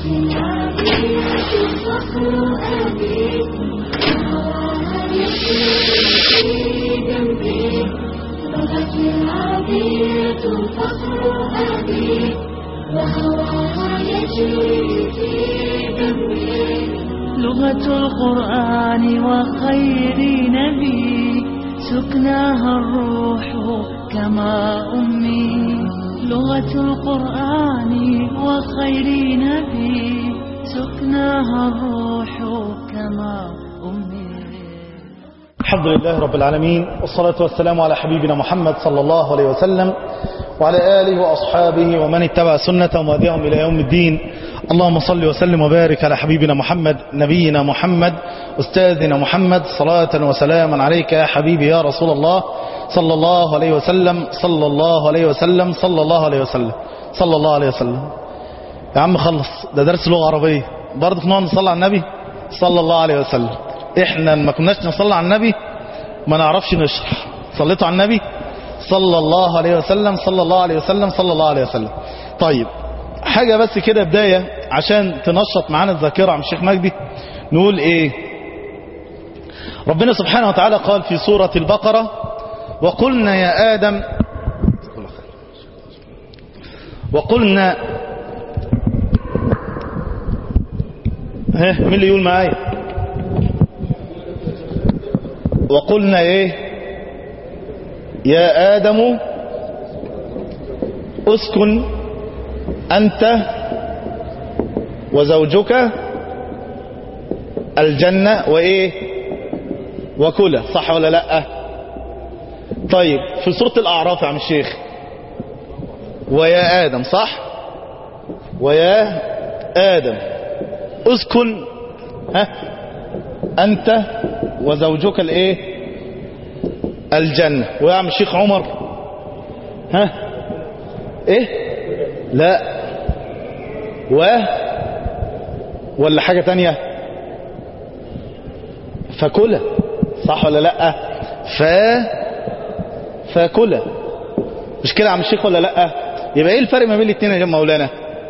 لغة القرآن وخير نبي سكناها الروح كما أمي. لغة القرآن وخير نبي سكناها الروح كما أمي. الحمد لله رب العالمين، والصلاة والسلام على حبيبنا محمد صلى الله عليه وسلم وعلى آله وأصحابه ومن اتبع سنة وهديهم إلى يوم الدين. اللهم صل وسلم وبارك على حبيبنا محمد، نبينا محمد، أستاذنا محمد، صلاة وسلاما عليك يا حبيبي يا رسول الله صلى الله عليه وسلم صلى الله عليه وسلم صلى الله عليه وسلم صلى الله عليه وسلم. يا عم خلص، ده درس لغة عربية برضه، نقعد نصلي على النبي صلى الله عليه وسلم. احنا ما كناش نصلي على النبي ما نعرفش نشرح. صليتوا على النبي صلى الله عليه وسلم صلى الله عليه وسلم صلى الله عليه وسلم. طيب حاجة بس كده بداية عشان تنشط معانا الذاكرة عن الشيخ مجدي. نقول ايه؟ ربنا سبحانه وتعالى قال في سورة البقرة: وقلنا يا آدم، وقلنا، مين اللي يقول معايا؟ وقلنا ايه؟ يا آدم اسكن أنت وزوجك الجنة وإيه وكلا، صح ولا لأ؟ طيب في سورة الأعراف يا عم الشيخ ويا آدم، صح؟ ويا آدم اسكن أنت وزوجك الإيه الجنة. ويا عم الشيخ عمر إيه؟ لا ولا حاجة تانية؟ فكلا، صح ولا لا؟ فكلا، مش كده يا عم الشيخ ولا لا؟ يبقى ايه الفرق ما بين الاثنين يا مولانا؟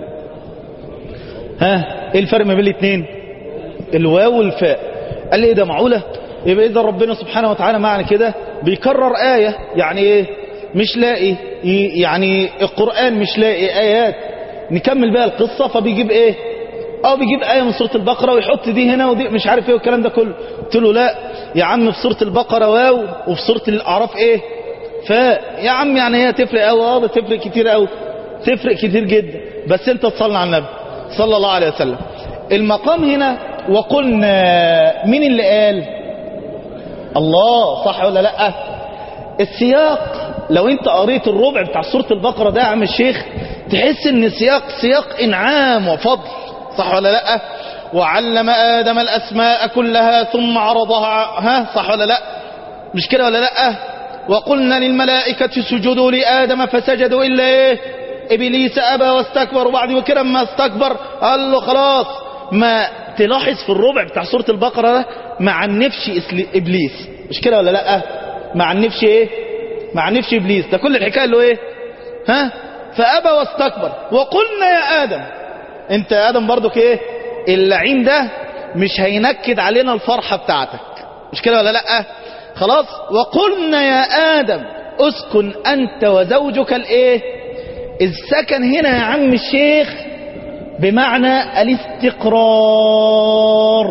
ايه الفرق ما بين الاثنين؟ الواو والفاء. قال لي ايه ده معقولة؟ يبقى اذا ربنا سبحانه وتعالى معنى كده بيكرر آية، يعني ايه؟ مش لاقي، يعني القرآن مش لاقي آيات نكمل بها القصة، فبيجيب ايه؟ بيجيب آية من سورة البقرة ويحط دي هنا ودي مش عارف ايه والكلام ده كله. قلت له لا يا عم، في سورة البقرة واو وفي سورة الأعراف ايه؟ فاء. يا عم يعني هي تفرق قوي؟ تفرق كتير قوي، تفرق كتير جدا. بس انت تصلي على النبي صلى الله عليه وسلم. المقام هنا وقلنا، مين اللي قال؟ الله، صح ولا لا؟ السياق لو انت قريت الربع بتاع سورة البقرة ده يا عم الشيخ تحس ان سياق انعام وفضل، صح ولا لا؟ وعلم آدم الأسماء كلها ثم عرضها، صح ولا لا؟ مش كده ولا لا؟ وقلنا للملائكة سجدوا لآدم فسجدوا إلا ايه؟ إبليس أبى واستكبر. وبعد كده ما استكبر قال له خلاص. ما تلاحظ في الربع بتاع سورة البقرة ده ما عنفش إبليس، مش كده ولا لا؟ ما عنفش ايه؟ ما عنفش إبليس. ده كل الحكاية اللي هو ايه؟ فأبى واستكبر. وقلنا يا آدم، انت يا آدم برضك ايه؟ اللعين ده مش هينكد علينا الفرحة بتاعتك، مش كده ولا لا؟ خلاص. وقلنا يا آدم اسكن أنت وزوجك الايه؟ السكن هنا يا عم الشيخ بمعنى الاستقرار.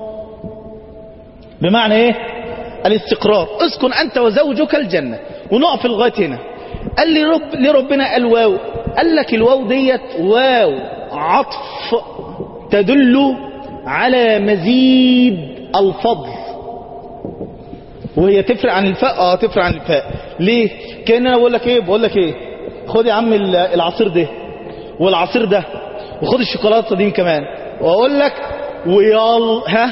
بمعنى ايه؟ الاستقرار. اسكن أنت وزوجك الجنة. ونقف لغاية هنا. قال لي لربنا قال واو. قال لك الواو ديت واو عطف تدل على مزيد الفضل، وهي تفرق عن الفاء. تفرق عن الفاء. ليه؟ كأن انا بقول لك ايه؟ خد يا عم العصير ده والعصير ده، وخد الشوكولاته دي كمان، واقول لك ويلا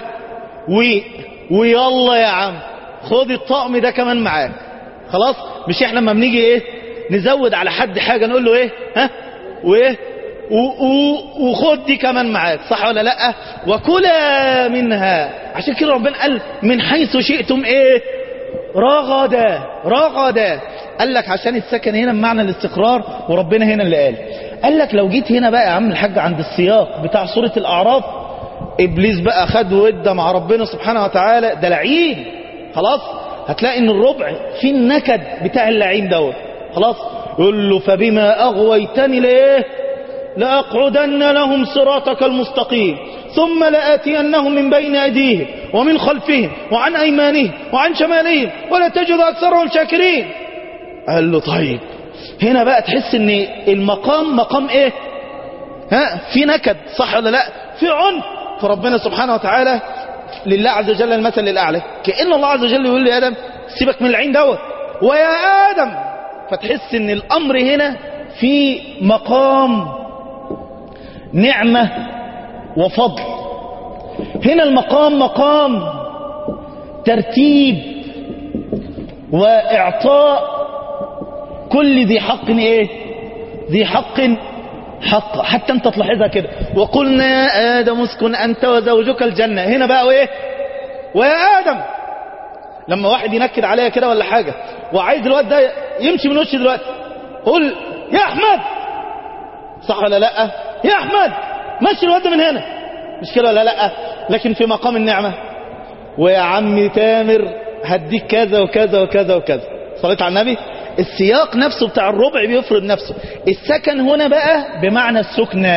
ويلا يا عم خد الطقم ده كمان معاك. خلاص. مش احنا لما بنيجي ايه نزود على حد حاجه نقول له ايه؟ وايه؟ وخد دي كمان معاك، صح ولا لا؟ وكلا منها. عشان كده ربنا قال من حيث شئتم ايه؟ رغدا. قال لك عشان السكن هنا بمعنى الاستقرار، وربنا هنا اللي قال قال لك لو جيت هنا بقى يا عم الحاج عند السياق بتاع سورة الأعراف، إبليس بقى خد وده مع ربنا سبحانه وتعالى، ده لعين خلاص. هتلاقي ان الربع في النكد بتاع اللعين دوت خلاص. يقول له فبما أغويتني ليه لأقعدن لهم صراطك المستقيم ثم لآتينهم من بين أيديهم ومن خلفهم وعن أيمانهم وعن شمالهم ولا تجد أكثرهم شاكرين. قال له طيب هنا بقى تحس ان المقام مقام ايه؟ في نكد صح ولا لا؟ في عنف. فربنا سبحانه وتعالى لله عز وجل المثل الأعلى، كأن الله عز وجل يقول لآدم سيبك من العين دوت ويا آدم. فتحس ان الأمر هنا في مقام نعمة وفضل. هنا المقام مقام ترتيب وإعطاء كل ذي حق ايه؟ ذي حق حق. حتى انت تلاحظها كده، وقلنا يا آدم اسكن أنت وزوجك الجنة. هنا بقى ايه؟ ويا آدم. لما واحد ينكد عليها كده ولا حاجة وعايز الواد ده يمشي من وشه دلوقتي، قول يا أحمد، صح ولا لا؟ يا أحمد مشي الواد ده من هنا، مش كده ولا لا؟ لكن في مقام النعمة، ويا عم تامر هديك كذا وكذا وكذا وكذا. صليت على النبي. السياق نفسه بتاع الربع بيفرض نفسه. السكن هنا بقى بمعنى السكنة،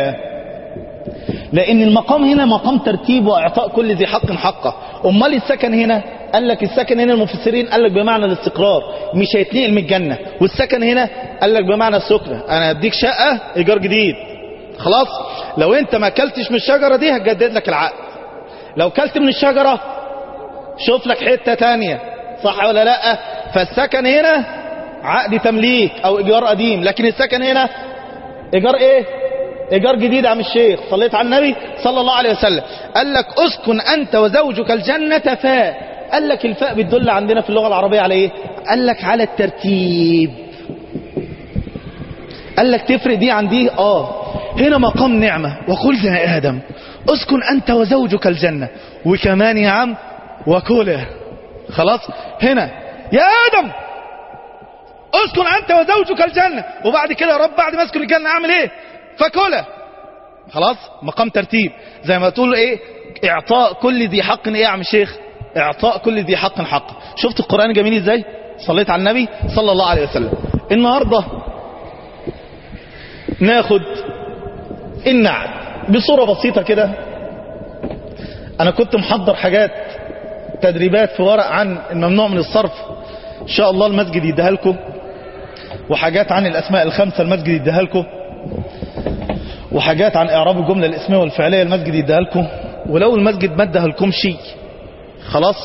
لأن المقام هنا مقام ترتيب وإعطاء كل ذي حق حقه. أمال السكن هنا؟ قال لك السكن هنا المفسرين قال لك بمعنى الاستقرار، مش هيتنقل من الجنة. والسكن هنا قال لك بمعنى السكنة، أنا أديك شقة إيجار جديد خلاص. لو أنت ما أكلتش من الشجرة دي هتجدد لك العقد، لو أكلت من الشجرة شوف لك حتة تانية، صح ولا لا؟ فالسكن هنا عقد تمليك أو إيجار قديم، لكن السكن هنا إيجار إيه؟ إيجار جديد يا عم الشيخ. صليت على النبي صلى الله عليه وسلم. قال لك اسكن أنت وزوجك الجنة فاء. قال لك الفاء بتدل عندنا في اللغة العربية على إيه؟ قال لك على الترتيب. قال لك تفرق دي عن دي. هنا مقام نعمة، وقلنا يا آدم اسكن أنت وزوجك الجنة، وكمان يا عم وكله خلاص. هنا يا آدم اسكن أنت وزوجك الجنة، وبعد كده يا رب بعد ما اسكن الجنة أعمل إيه؟ فكله خلاص. مقام ترتيب، زي ما تقول إيه؟ إعطاء كل ذي حق إيه يا عم الشيخ؟ إعطاء كل ذي حق حق. شفت القرآن جميل إزاي؟ صليت على النبي صلى الله عليه وسلم. النهاردة ناخد النعت بصورة بسيطة كده. أنا كنت محضر حاجات تدريبات في ورق عن الممنوع من الصرف، إن شاء الله المسجد يديها لكم، وحاجات عن الأسماء الخمسة المسجد يديها لكم، وحاجات عن إعراب الجملة الاسمية والفعلية المسجد يديها لكم. ولو المسجد ما اداها لكم شيء خلاص،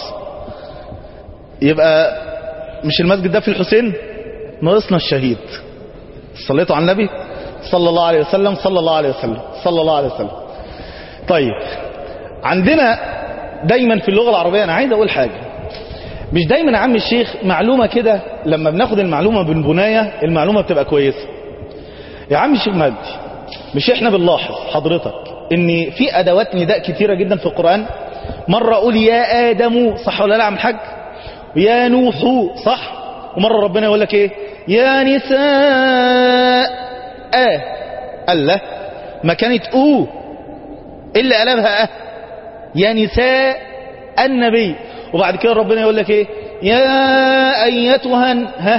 يبقى مش المسجد ده في الحسين، ناقصنا الشهيد. صليتوا على النبي صلى الله عليه وسلم صلى الله عليه وسلم صلى الله عليه وسلم. طيب عندنا دايما في اللغة العربية، أنا عايز أقول حاجة، مش دايما يا عم الشيخ معلومة كده لما بناخد المعلومة بالبناية المعلومة بتبقى كويسة. يا عم الشيخ مجدي، مش احنا بنلاحظ حضرتك ان في ادوات نداء كتيرة جدا في القرآن؟ مرة اقول يا آدم، صح ولا لا يا عم الحاج؟ يا نوح، صح؟ ومرة ربنا يقول لك ايه؟ يا نساء. قال له ما كانت اللي قلبها يا نساء النبي. وبعد كده ربنا يقول لك ايه؟ يا ايتها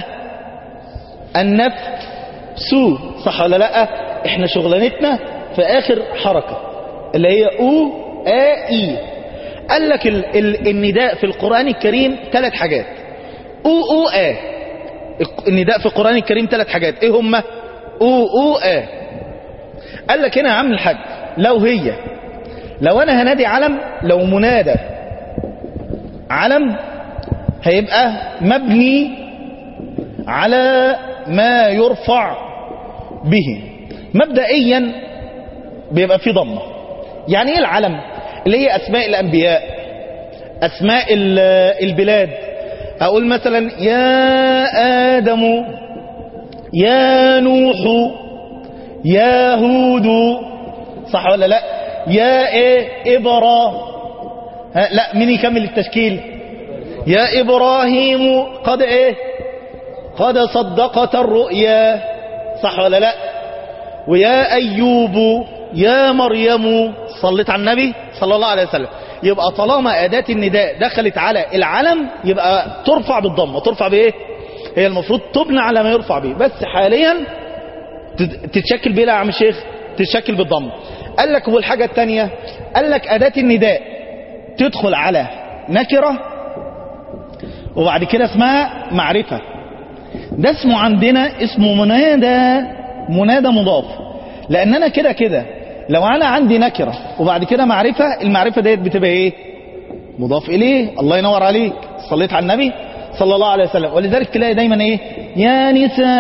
النفس، صح ولا لا؟ احنا شغلانتنا في اخر حركة اللي هي اي. قال لك النداء في القرآن الكريم 3 حاجات. النداء في القرآن الكريم 3 حاجات، ايه هما؟ قال لك هنا يا عم الحاج، لو انا هنادي علم، لو منادى علم هيبقى مبني على ما يرفع به، مبدئيا بيبقى فيه ضمه. يعني ايه العلم؟ اللي هي اسماء الانبياء، اسماء البلاد. اقول مثلا يا آدم، يا نوح، يا هود، صح ولا لا؟ يا لا، مين يكمل التشكيل؟ يا إبراهيم قد صدقت الرؤيا، صح ولا لا؟ ويا أيوب يا مريم. صليت على النبي صلى الله عليه وسلم. يبقى طالما أداة النداء دخلت على العلم يبقى ترفع بالضمة. ترفع بإيه؟ هي المفروض تبنى على ما يرفع به، بس حاليا تتشكل بإيه يا عم الشيخ؟ تتشكل بالضمة. قال لك والحاجة الثانية، قال لك أداة النداء تدخل على نكرة وبعد كده اسمها معرفة. ده اسمه عندنا اسمه منادى مضاف. لأن أنا كده كده لو أنا عندي نكرة وبعد كده معرفة، المعرفة ديت بتبقى إيه؟ مضاف إليه. الله ينور عليك. صليت على النبي صلى الله عليه وسلم. ولذلك تلاقي دايما إيه؟ يا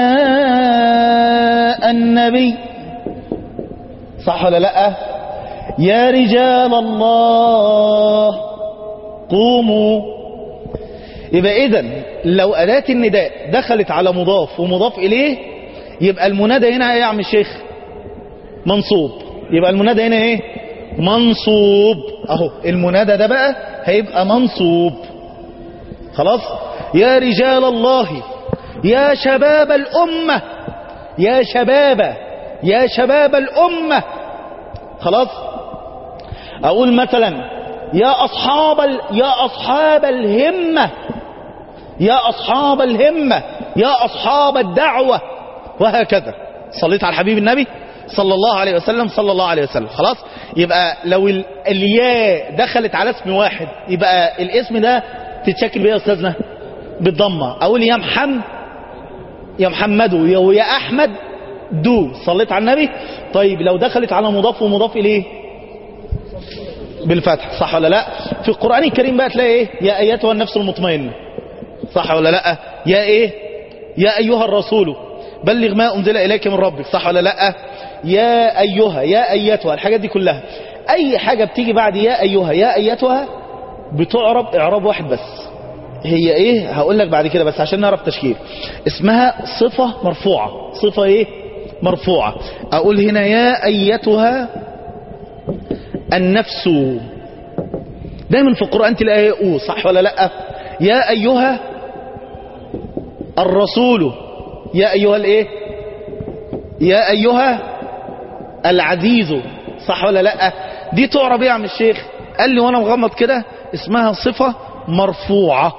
نساء النبي، صح ولا لأ؟ يا رجال الله قوموا. يبقى إذن لو أداة النداء دخلت على مضاف ومضاف إليه يبقى المنادى هنا إيه يا عم الشيخ؟ منصوب. يبقى المنادى هنا إيه؟ منصوب. أهو المنادى ده بقى هيبقى منصوب. خلاص؟ يا رجال الله، يا شباب الأمة، يا شباب الأمة. خلاص؟ أقول مثلا يا أصحاب الهمة، يا أصحاب الدعوة، وهكذا. صليت على الحبيب النبي صلى الله عليه وسلم. خلاص؟ يبقى لو الياء دخلت على اسم واحد يبقى الاسم ده تتشكل بيه يا أستاذنا بالضمة. أقول يا محمد ويا أحمد دو. صليت على النبي. طيب لو دخلت على مضاف ومضاف إليه بالفتح، صح ولا لا؟ في القرآن الكريم بقى تلاقي ايه؟ يا ايتها النفس المطمئنة، صح ولا لا؟ يا ايه؟ يا ايها الرسول بلغ ما انزل اليك من ربك، صح ولا لا؟ يا ايها، يا ايتها، الحاجات دي كلها اي حاجة بتيجي بعد يا ايها يا ايتها بتعرب اعراب واحد بس. هي ايه؟ هقول لك بعد كده، بس عشان نعرف تشكيل. اسمها صفة مرفوعة. صفة ايه؟ مرفوعة. اقول هنا يا ايتها النفس. دايما في القرآن تلاقي او، صح ولا لا؟ يا ايها الرسول، يا ايها الايه؟ يا ايها العزيز، صح ولا لا؟ دي تعرب ايه يا عم الشيخ؟ قال لي وانا مغمض كده اسمها صفة مرفوعة.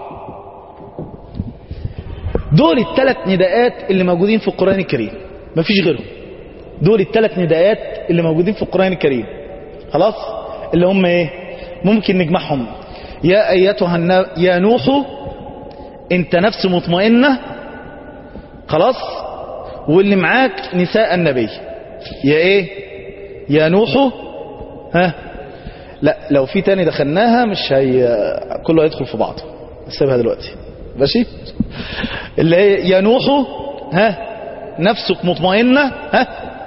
دول الثلاث نداءات اللي موجودين في القرآن الكريم، مفيش غيرهم. دول الثلاث نداءات اللي موجودين في القرآن الكريم. خلاص؟ اللي هم ايه؟ ممكن نجمعهم. يا ايتها يا نوح انت نفس مطمئنة. خلاص؟ واللي معاك نساء النبي. يا ايه؟ يا نوح. ها؟ لا لو في تاني دخلناها مش كله هيدخل في بعض. سيبها دلوقتي ماشي. اللي هي يا نوح ها نفسك مطمئنة ها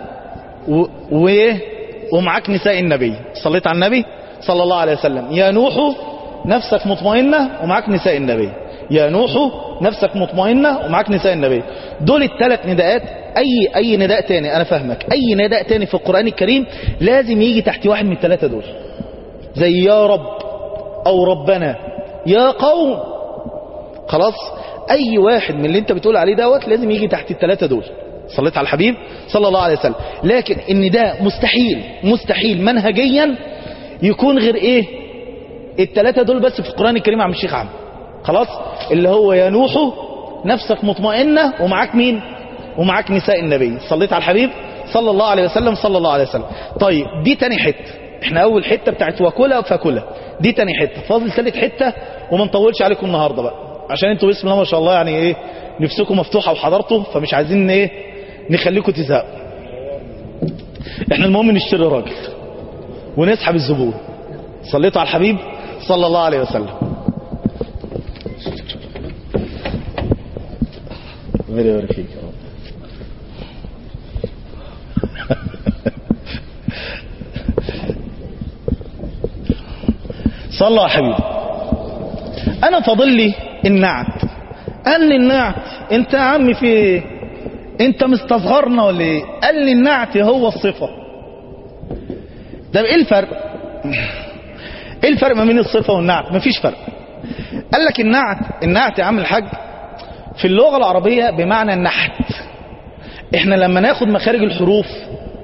ومعاك نساء النبي. صليت على النبي صلى الله عليه وسلم. يا نوح نفسك مطمئنة ومعاك نساء النبي. يا نوح نفسك مطمئنة ومعاك نساء النبي. دول الثلاث نداءات. اي نداء تاني، انا فاهمك، اي نداء تاني في القرآن الكريم لازم يجي تحت واحد من الثلاثة دول، زي يا رب او ربنا يا قوم. خلاص؟ اي واحد من اللي انت بتقول عليه دوت لازم يجي تحت الثلاثة دول. صليت على الحبيب صلى الله عليه وسلم. لكن النداء مستحيل منهجيا يكون غير ايه؟ الثلاثة دول بس في القرآن الكريم عم الشيخ عم. خلاص؟ اللي هو يا نوح نفسك مطمئنة ومعاك مين؟ ومعاك نساء النبي. صليت على الحبيب صلى الله عليه وسلم. طيب دي تاني حتة. احنا اول حتة بتاعت وكلا فكلا، دي تاني حتة. فاضل ثالث حتة وما نطولش عليكم النهاردة بقى، عشان انتوا بسم الله ما شاء الله يعني ايه نفسكم مفتوحة وحضرتوا، فمش عايزين ايه نخليكم تزهقوا. احنا المهم نشتري راجل ونسحب الزبون. صليتوا على الحبيب صلى الله عليه وسلم. ربنا يبارك فيك يا رب. صلى على الحبيب. انا فاضل لي النعت. قال لي النعت انت يا عم في ايه؟ انت مستصغرنا ولا ايه؟ قال لي النعت هو الصفة. طب ايه الفرق؟ ايه الفرق ما بين الصفة والنعت؟ مفيش فرق. قال لك النعت يا عم الحاج في اللغة العربية بمعنى النحت. احنا لما ناخد مخارج الحروف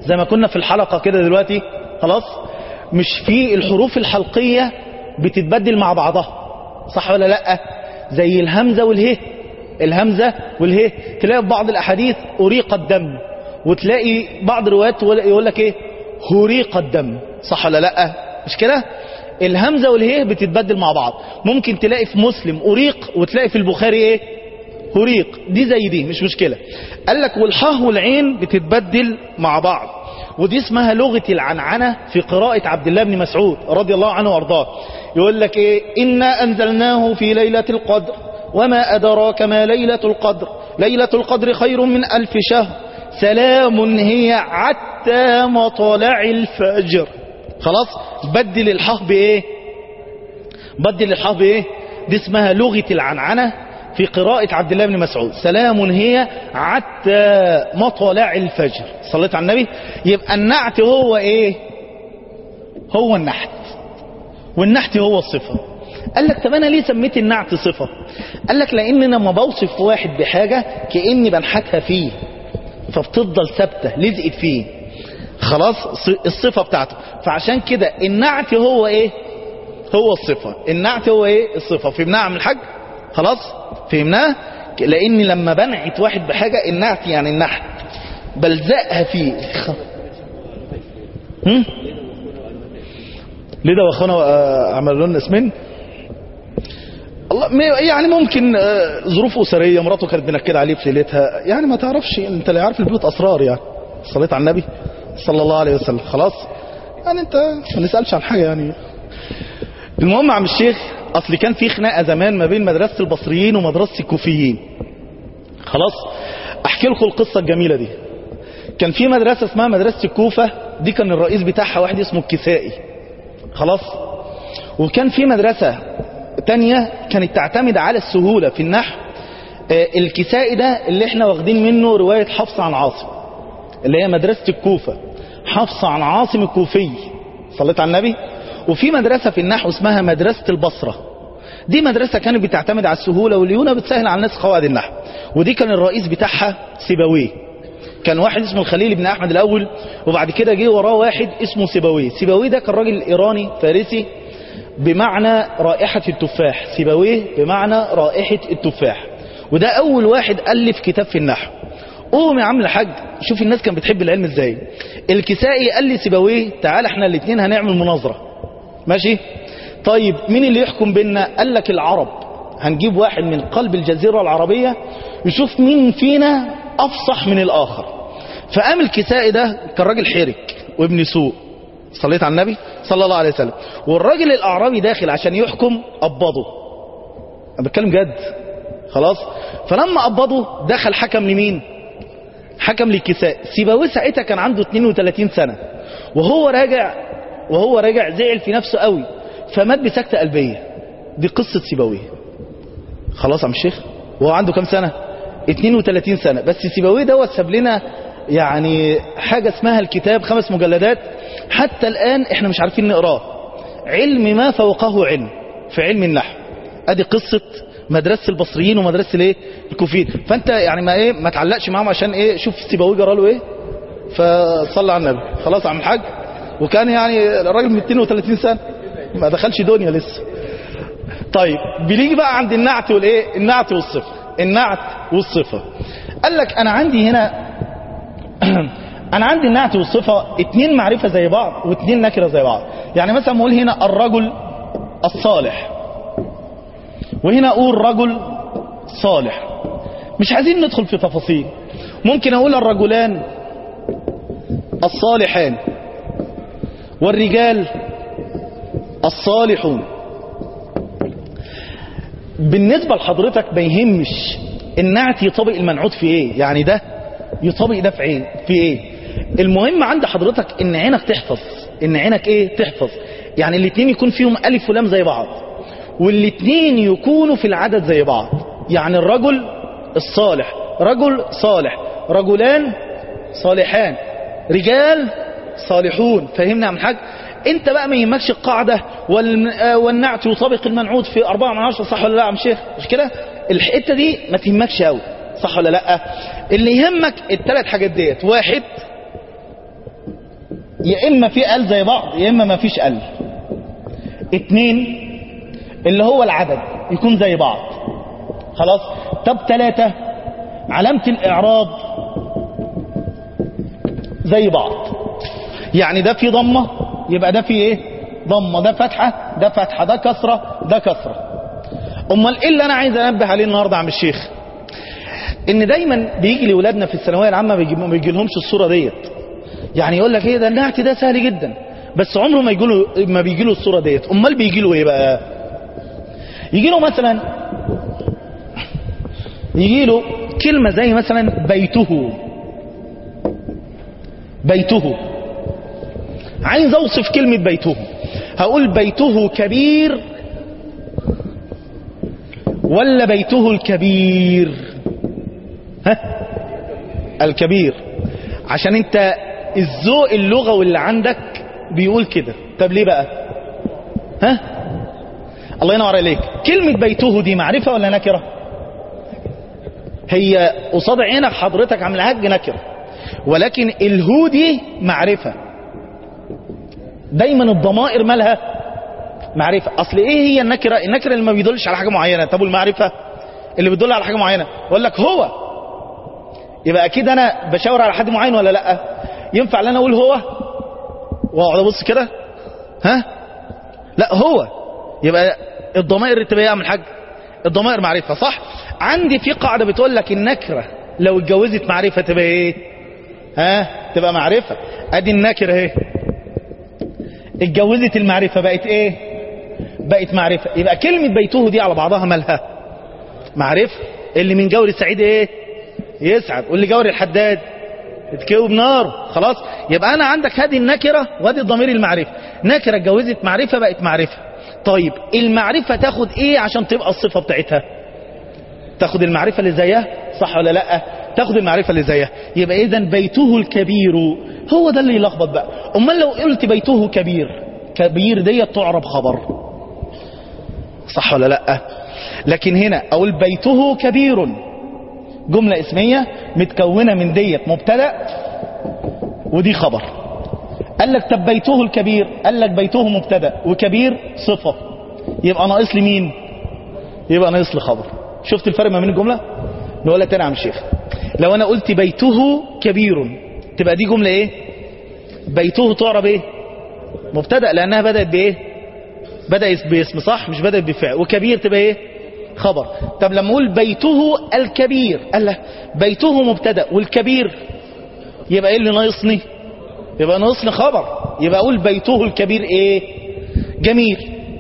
زي ما كنا في الحلقة كده دلوقتي، خلاص، مش في الحروف الحلقية بتتبدل مع بعضها، صح ولا لا؟ زي الهمزة والهه، الهمزة والهه تلاقي في بعض الأحاديث أريق الدم، وتلاقي بعض الروايات يقول لك ايه هريق الدم، صح ولا لا؟ مش كده؟ الهمزة والهيه بتتبدل مع بعض. ممكن تلاقي في مسلم أريق وتلاقي في البخاري ايه هريق، دي زي دي مش مشكلة. قال لك والحاء والعين بتتبدل مع بعض، ودي اسمها لغة العنعنة في قراءة عبد الله بن مسعود رضي الله عنه وارضاه. يقول لك ايه إنا أنزلناه في ليلة القدر وما أدراك ما ليلة القدر ليلة القدر خير من 1000 شهر سلام هي حتى مطلع الفجر. خلاص، بدل الحاء بايه؟ بدل الحاء بايه؟ دي اسمها لغة العنعنة في قراءة عبد الله بن مسعود، سلام هي حتى مطلع الفجر. صليت على النبي. يبقى النعت هو ايه؟ هو النحت، والنحت هو الصفة. قال لك طب انا ليه سميت النعت صفة؟ قال لك لان انا لما بوصف واحد بحاجة كأني بنحتها فيه، فبتفضل ثابتة لزقت فيه، خلاص الصفة بتاعته. فعشان كده النعت هو ايه؟ هو الصفة. النعت هو ايه؟ الصفة. فهمناها عم الحاج؟ خلاص فهمناها. لان لما بنعت واحد بحاجة النعت يعني النحت بلزقها فيه. ليه واخونا عملوا لنا اسمين؟ الله، يعني ممكن ظروف أسرية، مراته كانت بنكد عليه في ليلتها، يعني ما تعرفش انت اللي عارف البيوت اسرار يعني. صليت على النبي صلى الله عليه وسلم. خلاص يعني انت ما نسألش عن حاجة يعني. المهم عم الشيخ، اصل كان في خناقة زمان ما بين مدرسة البصريين ومدرسة الكوفيين. خلاص احكي لكم القصة الجميلة دي. كان في مدرسة اسمها مدرسة الكوفة، دي كان الرئيس بتاعها واحد اسمه الكسائي. خلاص. وكان في مدرسة تانية كانت تعتمد على السهولة في النحو. الكسائي ده اللي احنا واخدين منه رواية حفص عن عاصم، اللي هي مدرسة الكوفة، حفص عن عاصم الكوفي. صليت على النبي. وفي مدرسة في النحو اسمها مدرسة البصرة، دي مدرسة كانت بتعتمد على السهولة والليونة، بتسهل على الناس قواعد النحو. ودي كان الرئيس بتاعها سيبويه، كان واحد اسمه الخليل بن أحمد الأول، وبعد كده جه وراه واحد اسمه سيبويه. سيبويه ده كان راجل إيراني فارسي بمعنى رائحة التفاح، سيبويه بمعنى رائحة التفاح. وده أول واحد ألف كتاب في النحو. قوم يا عم الحاج شوف الناس كانت بتحب العلم ازاي. الكسائي قال لي سيبويه تعال احنا الاثنين هنعمل مناظرة، ماشي؟ طيب مين اللي يحكم بيننا؟ قال لك العرب، هنجيب واحد من قلب الجزيرة العربية يشوف مين فينا أفصح من الآخر. فقام الكسائي ده كان راجل حرك وابن سوء، صليت على النبي صلى الله عليه وسلم. والراجل الأعرابي داخل عشان يحكم قبضه، أنا بتكلم جد. خلاص. فلما قبضه دخل حكم لمين؟ حكم للكسائي. سيبويه ساعتها كان عنده 32 سنة، وهو راجع زعل في نفسه قوي فمات بسكتة قلبية. دي قصة سيبويه. خلاص عم الشيخ. وهو عنده كم سنة؟ 32 سنة. بس سيبويه دوت ساب لنا يعني حاجة اسمها الكتاب 5 مجلدات، حتى الآن احنا مش عارفين نقراه. علم ما فوقه علم في علم النحو. ادي قصة مدرسة البصريين ومدرسة الايه؟ الكوفيين. فانت يعني ما تعلقش معاهم عشان ايه؟ شوف سيبويه جرى له ايه، فصلى على النبي. خلاص عم الحاج. وكان يعني الراجل 230 سنة ما دخلش دنيا لسه. طيب بنيجي بقى عند النعت والايه؟ النعت والصفة. النعت والصفة. قال لك انا عندي هنا انا عندي النعت والصفة 2 معرفة زي بعض و2 نكرة زي بعض. يعني مثلا اقول هنا الرجل الصالح، وهنا اقول رجل صالح. مش عايزين ندخل في تفاصيل. ممكن اقول الرجلان الصالحان والرجال الصالحون. بالنسبة لحضرتك ما يهمش النعت يطابق المنعوت في ايه، يعني ده يطابق ده في ايه. المهم عند حضرتك ان عينك تحفظ، ان عينك ايه؟ تحفظ. يعني الاثنين يكون فيهم الف ولام زي بعض، والاثنين يكونوا في العدد زي بعض. يعني الرجل الصالح رجل صالح، رجلان صالحان، رجال صالحون. فهمنا يا عم الحاج؟ انت بقى ما يهمكش القاعدة والنعت يطابق المنعوت في 4/10، صح ولا لا يا عم شيخ؟ مش كده؟ الحته دي ما تهمكش قوي، صح ولا لا؟ اللي يهمك ال3 حاجات ديت. واحد يا اما في ال زي بعض يا اما ما فيش ال. 2 اللي هو العدد يكون زي بعض خلاص. طب 3 علامة الاعراب زي بعض، يعني ده في ضمة يبقى ده في ايه ضمة، ده فتحة ده فتحة، ده كسرة ده كسرة. امال ايه اللي انا عايز انبه عليه النهارده يا عم الشيخ؟ ان دايما بيجي لاولادنا في الثانويه العامه ما بيجي لهمش الصوره ديت. يعني يقول لك ايه ده النعت ده سهل جدا، بس عمره ما بيجي له الصوره ديت. امال بيجي له ايه بقى؟ يجي له مثلا كلمه زي مثلا بيته. بيته عايز اوصف كلمه بيته، هقول بيته كبير ولا بيته الكبير؟ الكبير، عشان انت الذوق اللغوي اللي عندك بيقول كده. طب ليه بقى؟ الله ينور عليك. كلمة بيته دي معرفة ولا نكرة؟ هي قصاد عينك حضرتك عامل حاج نكرة، ولكن الهو دي معرفة. دايما الضمائر مالها معرفة. اصل ايه هي النكرة؟ النكرة اللي ما بيدلش على حاجة معينة. طب المعرفة اللي بيدل على حاجة معينة، اقول لك هو، يبقى اكيد انا بشاور على حد معين ولا لا؟ ينفع ان انا اقول هو واقعد ابص كده؟ لا، هو. يبقى الضمائر تبقى ايه يا عم الحاج؟ الضمائر معرفة صح. عندي في قاعدة بتقول لك النكرة لو اتجوزت معرفة تبقى ايه؟ تبقى معرفة. ادي النكرة اهي اتجوزت المعرفة بقت ايه؟ بقت معرفة. يبقى كلمة بيته دي على بعضها مالها معرفة. اللي من جور السعيد ايه؟ يسعد. واللي جور الحداد اتكوب نار. خلاص. يبقى انا عندك هذه النكرة وهذه الضمير المعرفة. نكرة اتجوزت معرفة بقت معرفة. طيب المعرفة تاخد ايه عشان تبقى الصفة بتاعتها؟ تاخد المعرفة اللي زيها صح ولا لا؟ تاخد المعرفة اللي زيها. يبقى اذا بيته الكبير هو ده اللي يلخبط بقى. امال لو قلت بيته كبير، كبير دي تعرب خبر صح ولا لا؟ لكن هنا اقول بيته كبير جملة اسمية متكونة من ديت مبتدأ ودي خبر. قال لك طب بيته الكبير، قال لك بيته مبتدأ وكبير صفة، يبقى ناقص لي مين؟ يبقى ناقص لي خبر. شفت الفرق ما بين الجملة؟ نقول لك تاني يا عم الشيخ. لو انا قلت بيته كبير تبقى دي جملة ايه؟ بيته تعرب ايه؟ مبتدأ لانها بدأت بايه؟ بدأت باسم صح مش بدأت بفعل. وكبير تبقى ايه؟ خبر. طب لما اقول بيته الكبير، قال له بيته مبتدأ والكبير، يبقى ايه اللي ناقصني؟ يبقى ناقصني خبر. يبقى اقول بيته الكبير ايه؟ جميل.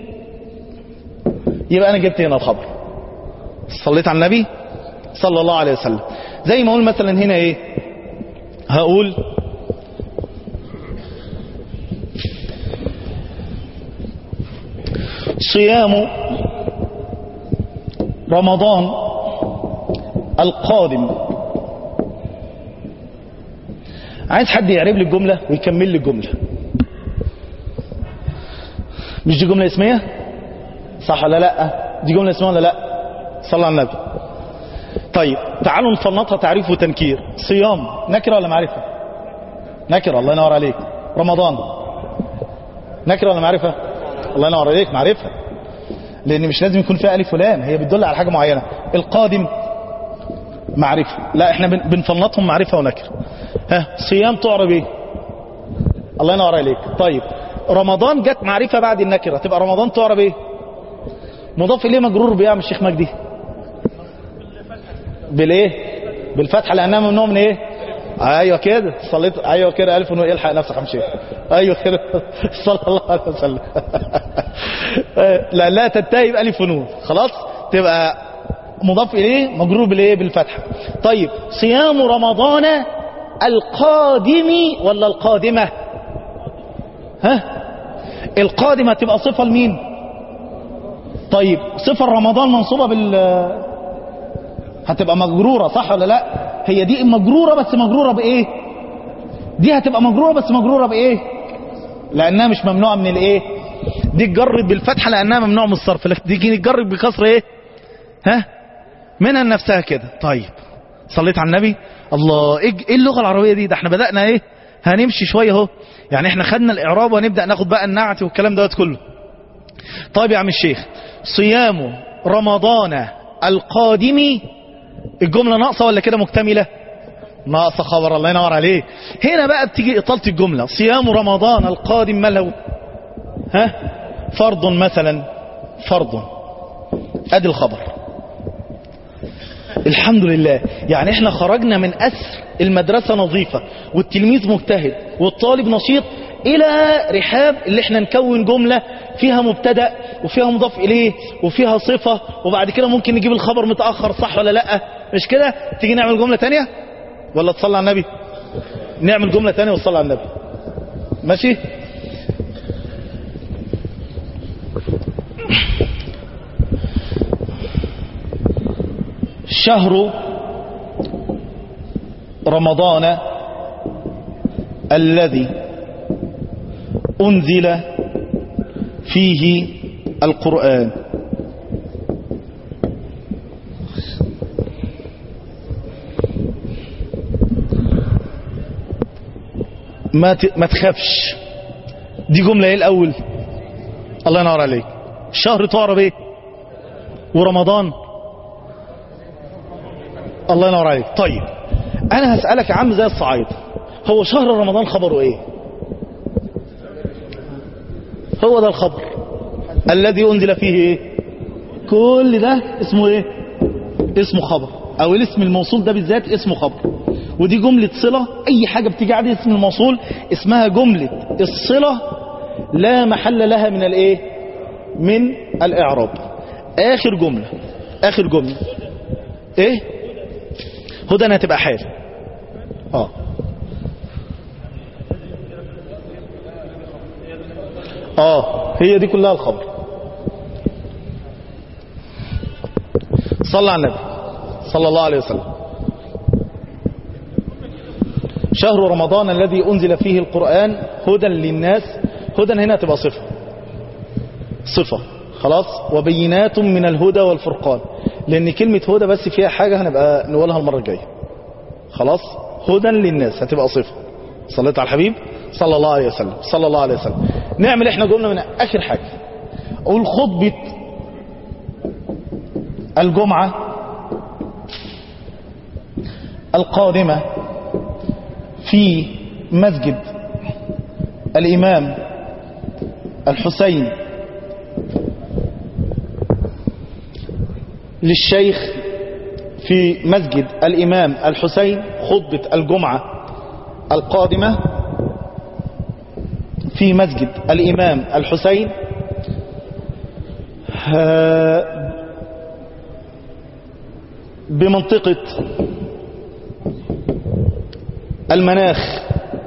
يبقى انا جبت هنا الخبر. صليت على النبي صلى الله عليه وسلم. زي ما اقول مثلا هنا ايه؟ هقول صيام رمضان القادم. عايز حد يعرب لي الجملة ويكمل لي الجملة. مش دي جملة اسمية صح ولا لا؟ دي جملة اسمية ولا لا؟ صلى على النبي. طيب تعالوا نفنطها تعريف وتنكير. صيام نكرة ولا معرفة؟ نكرة. الله ينور عليك. رمضان نكرة ولا معرفة؟ الله ينور عليك معرفة، لان مش لازم يكون فيها الف ولام، هي بتدل على حاجة معينة. القادم معرفة. لا احنا بنفنطهم معرفة ونكرة. صيام تعرب ايه؟ الله ينور عليك. طيب رمضان جت معرفة بعد النكرة، تبقى رمضان تعرب ايه؟ مضاف اليه مجرور بايه يا الشيخ مجدي؟ بالايه؟ بالفتحة لانها ممنوع من ايه؟ ايوه كده صليت. ايوه كده الف ونور. الحق نفسك يا شيخ. ايوه كده صلى الله عليه وسلم. لا تنتهي بالف ونور. خلاص تبقى مضاف اليه مجرور بالايه؟ بالفتحة. طيب صيام رمضان القادم ولا القادمة؟ القادمة تبقى صفة لمين؟ طيب صفة رمضان منصوبة هتبقى مجرورة صح ولا لا؟ هي دي مجرورة بس مجرورة بايه؟ دي هتبقى مجرورة بس مجرورة بايه؟ لانها مش ممنوعة من الايه؟ دي تجرب بالفتحة لانها ممنوع من الصرف، لكن دي تجرب بكسر ايه؟ منها نفسها كده. طيب صليت على النبي. الله ايه اللغة العربية دي؟ ده احنا بدأنا ايه؟ هنمشي شوية اهو، يعني احنا خدنا الاعراب وهنبدأ ناخد بقى النعت والكلام دوت كله. طيب يا عم الشيخ، صيام رمضان القادم، الجملة ناقصة ولا كده مكتملة؟ ناقصة خبر، الله ينور عليه. هنا بقى بتيجي إطالة الجملة. صيام رمضان القادم ما له؟ فرض مثلا، فرض، ادي الخبر. الحمد لله، يعني احنا خرجنا من أسر المدرسة نظيفة والتلميذ مجتهد والطالب نشيط إلى رحاب اللي احنا نكون جملة فيها مبتدأ وفيها مضاف إليه وفيها صفة، وبعد كده ممكن نجيب الخبر متأخر، صح ولا لأ؟ مش كده؟ تيجي نعمل جملة تانية ولا تصلي على النبي؟ نعمل جملة تانية وتصلي على النبي، ماشي؟ شهر رمضان الذي أنزل فيه القرآن. ما تخافش، دي جملة ايه الأول؟ الله ينور عليك. الشهر تعرب ايه؟ ورمضان، الله ينور عليك. طيب انا هسألك يا عم زي الصعايدة، هو شهر رمضان خبره ايه؟ هو ده الخبر الذي انزل فيه ايه؟ كل ده اسمه ايه؟ اسمه خبر، او الاسم الموصول ده بالذات اسمه خبر. ودي جملة صلة، اي حاجة بتيجي عادي اسم الموصول اسمها جملة الصلة، لا محل لها من الايه؟ من الاعراب. اخر جملة، اخر جملة ايه؟ هدى هتبقى حال. هي دي كلها الخبر. صلى على النبي صلى الله عليه وسلم. شهر رمضان الذي أنزل فيه القرآن هدى للناس، هدى هنا تبقى صفة خلاص، وبينات من الهدى والفرقان، لأن كلمة هدى بس فيها حاجة هنبقى نقولها المرة الجاية. خلاص، هدى للناس هتبقى صفة. صليت على الحبيب صلى الله عليه وسلم صلى الله عليه وسلم. نعمل احنا جملة من آخر حاجة، أقول خطبة الجمعة القادمة في مسجد الإمام الحسين للشيخ في مسجد الإمام الحسين، خطبة الجمعة القادمة في مسجد الإمام الحسين بمنطقة المناخ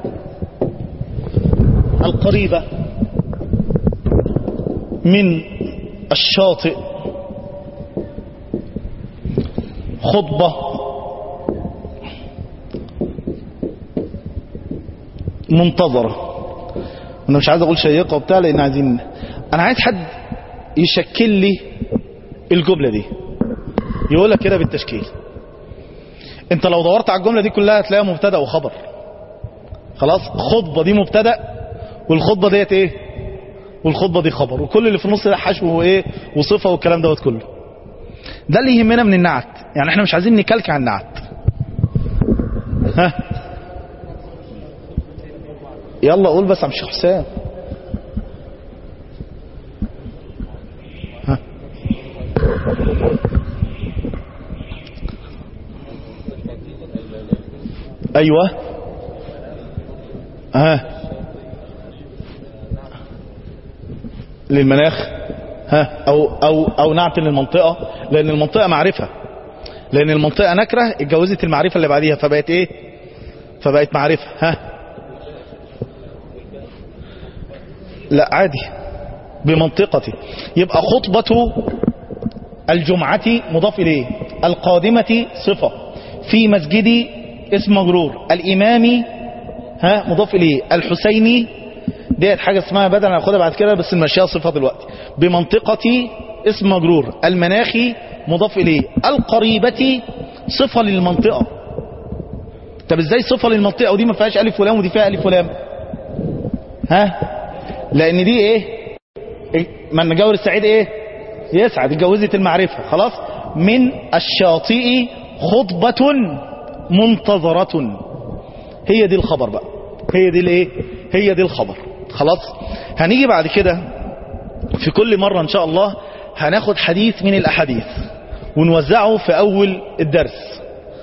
القريبة من الشاطئ، خطبة منتظرة. انا مش عايز اقول شيقة وبتاع، لان انا عايز حد يشكل لي الجملة دي، يقولك كده بالتشكيل. انت لو دورت على الجملة دي كلها هتلاقيها مبتدأ وخبر. خلاص، خطبة دي مبتدأ، والخطبة ديت ايه؟ والخطبة دي خبر، وكل اللي في النص ده حشو وايه وصفة والكلام دوت كله. ده اللي يهمنا من النعت، يعني احنا مش عايزين نكلك عن النعت. يلا قول بس يا عم شيخ حسام. ايوه للمناخ او نعت للمنطقة، لان المنطقة معرفة، لان المنطقة نكرة اتجوزت المعرفة اللي بعديها فبقت ايه؟ فبقت معرفة. لا عادي، بمنطقتي. يبقى خطبة الجمعة مضاف إليه، القادمة صفة، في مسجدي اسم مجرور، الإمامي مضاف إليه، الحسيني ديت حاجة اسمها بدل، هناخدها بعد كده بس المشيها صفة دلوقتي. بمنطقتي اسم مجرور، المناخي مضاف إليه، القريبة صفة للمنطقة. طب ازاي صفة للمنطقة ودي ما فيهاش ألف ولام ودي فيها ألف ولام؟ ها؟ لأن دي ايه؟ من مجاور السعيد ايه؟ يسعد، اتجوزت المعرفة. خلاص. من الشاطئ خطبة منتظرة، هي دي الخبر بقى، هي دي الايه؟ هي دي الخبر. خلاص. هنيجي بعد كده في كل مرة ان شاء الله هناخد حديث من الاحاديث ونوزعه في اول الدرس،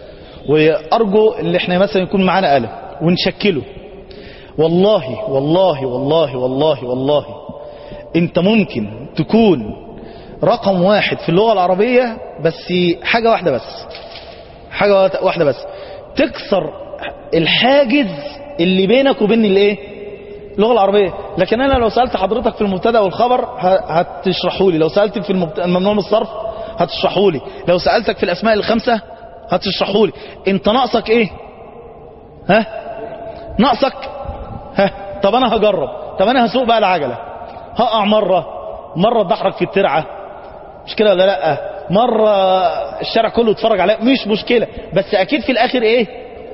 وارجو ان احنا مثلا يكون معانا قلم ونشكله. والله والله والله والله والله انت ممكن تكون رقم واحد في اللغة العربية، بس حاجة واحدة بس، حاجة واحدة بس تكسر الحاجز اللي بينك وبين الايه؟ اللغة العربية. لكن انا لو سألت حضرتك في المبتدا والخبر هتشرحوا لي، لو سألت في الممنوع من الصرف هتشرحوا لي، لو سألتك في الاسماء الخمسة هتشرحوا لي. انت ناقصك ايه؟ ها؟ ناقصك ها؟ طب انا هجرب، طب انا هسوق بقى العجلة، هقع مرة اتدحرج في الترعة، مش كده ولا لا؟ مرة الشارع كله اتفرج عليها، مش مشكلة، بس اكيد في الاخر ايه؟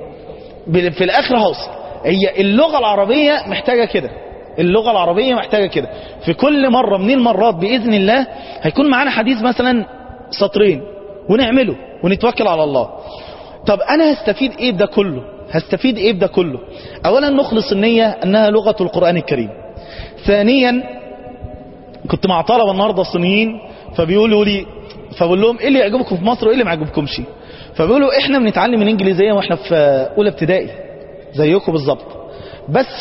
في الاخر هوصل. هي اللغة العربية محتاجة كده، اللغة العربية محتاجة كده. في كل مرة من المرات بإذن الله هيكون معانا حديث مثلا سطرين ونعمله ونتوكل على الله. طب انا هستفيد ايه بده كله؟ هستفيد ايه بده كله؟ اولا نخلص النية انها لغة القرآن الكريم. ثانيا كنت مع طلبة النهاردة صينيين فبيقولوا لي، فبقول لهم ايه اللي يعجبكم في مصر وايه اللي ما يعجبكمش؟ فبيقولوا احنا بنتعلم الانجليزية واحنا في اولى ابتدائي زيكم بالظبط، بس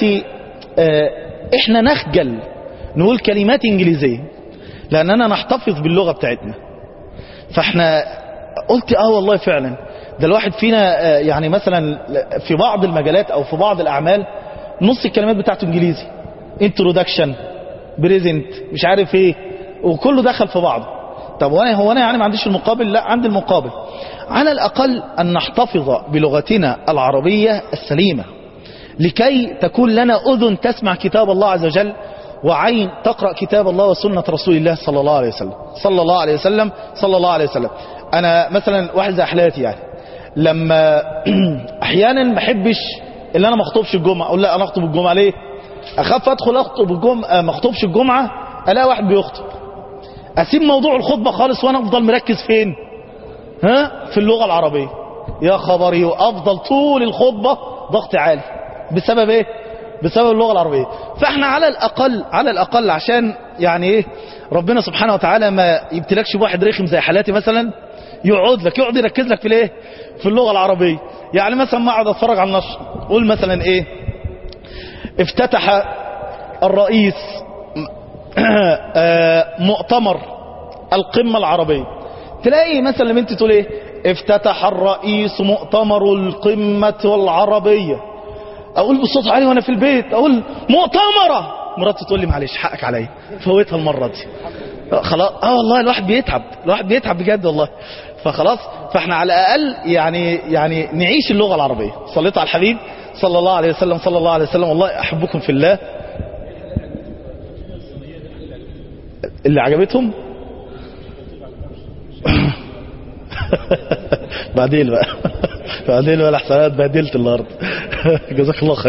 احنا نخجل نقول كلمات انجليزية لاننا نحتفظ باللغة بتاعتنا. فاحنا قلت والله فعلا ده الواحد فينا يعني مثلا في بعض المجالات او في بعض الاعمال نص الكلمات بتاعته انجليزي، introduction بريزنت مش عارف ايه، وكله دخل في بعض. طب هو انا يعني ما عنديش المقابل؟ لا، عندي المقابل. على الاقل ان نحتفظ بلغتنا العربية السليمة لكي تكون لنا اذن تسمع كتاب الله عز وجل، وعين تقرأ كتاب الله وسنة رسول الله صلى الله عليه وسلم صلى الله عليه وسلم صلى الله عليه وسلم. انا مثلا واحد زي احلاتي يعني لما احيانا ما احبش اللي انا ما اخطبش الجمعة، اقول لا انا اخطب الجمعة ليه؟ اخاف ادخل اخطب الجمعة ما اخطبش الجمعة الاقي واحد بيخطب، اسيب موضوع الخطبة خالص وانا افضل مركز فين؟ في اللغة العربية. يا خبري، وافضل طول الخطبة ضغط عالي بسبب ايه؟ بسبب اللغة العربية. فاحنا على الاقل عشان يعني ايه ربنا سبحانه وتعالى ما يبتلكش بواحد رخم زي حالاتي مثلا يقعد يركز لك في الايه؟ في اللغة العربية. يعني مثلا ما اقعد اتفرج على النشر قول مثلا ايه؟ افتتح الرئيس مؤتمر القمة العربية، تلاقي مثلا لما انت تقول ايه؟ افتتح الرئيس مؤتمر القمة العربية، اقول بصوت عالي وانا في البيت اقول مؤتمرة، مراتي تقول لي معلش حقك عليا فوتها المرة دي. خلاص والله الواحد بيتعب بجد والله. فخلاص، فاحنا على الاقل يعني نعيش اللغة العربية. صليت على الحبيب صلى الله عليه وسلم صلى الله عليه وسلم. والله احبكم في الله. اللي عجبتهم بعدين بقى الحسنات بهدلت الارض. جزاك الله خير.